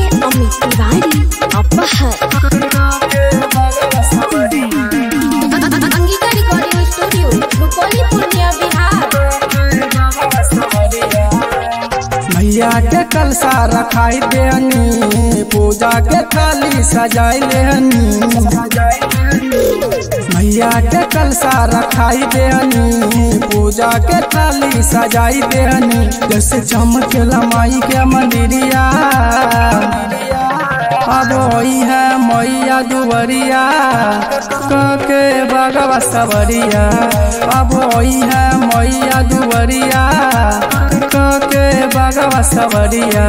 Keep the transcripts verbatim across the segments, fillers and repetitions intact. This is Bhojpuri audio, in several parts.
अमित तिवारी अपहर अंगिका रिकॉर्डिंग स्टूडियो रुपौली पूर्णिया बिहार। मैया के कलसा रखाई देनी पूजा के थाली सजाई लेनी मैया के कलसा रखाई देनी पूजा के थाली सजाई देनी जैसे चमकेला माई के मंदिरिया अब वही है मैया दुवरिया के बगवा सवरिया अब वही है मैया दुवरिया के बगवा सवरिया।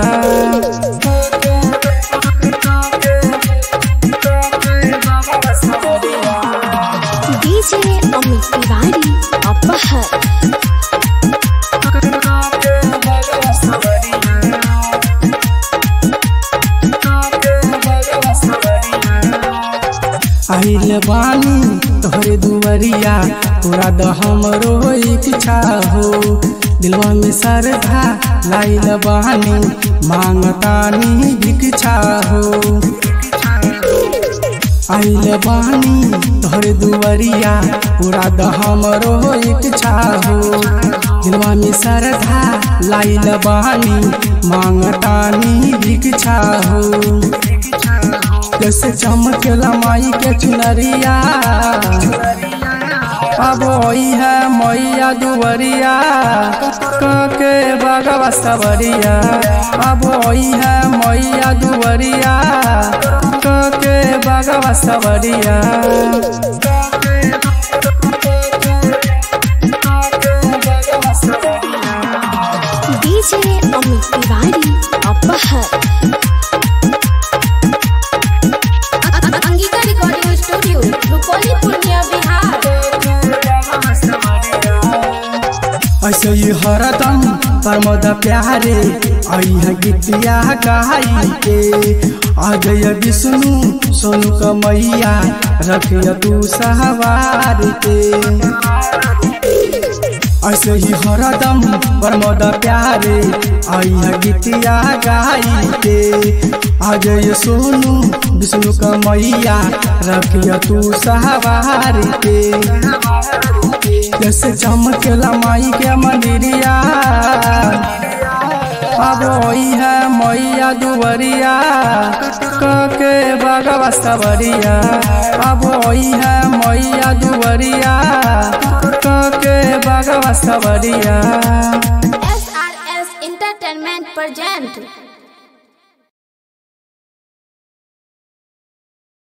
डीजे अमित तिवारी अपहर आइल बानी तोहरे दुवरिया पूरा द हमरो इच्छा हो दिलवा में श्रद्धा लाइल बानी मांगतानी भिक्षा हो आइल बानी तोहरे दुवरिया पूरा द हमरो इच्छा हो दिलवा में श्रद्धा लाइल बानी मांगतानी भिक्षा हो जैसे चमकेला माई के चुनरिया अब वही है मैया दुवरिया के बगवा सवरिया अब वही है मैया दुवरिया के बगवा सवरिया। डीजे अमित तिवारी अपहर अंगिका रिकॉर्डिंग स्टूडियो रुपौली पूर्णिया बिहार। ऐसे ही हरदम परमद प्यारे आई है गीतिया गाई के आ जय विष्णु सोनू का मैया रखिया तू सहवार के ऐसे ही हरदम परमद प्यारे आई है गीतिया गाई के आ जय सोनू विष्णु का मैया रखिया तू सहवार के जैसे चमकेला माई के मंदिरिया अब वही है मैया दुवरिया के बगवा सवरिया अब वही है मैया दुवरिया के बगवा सवरिया। S R S entertainment present.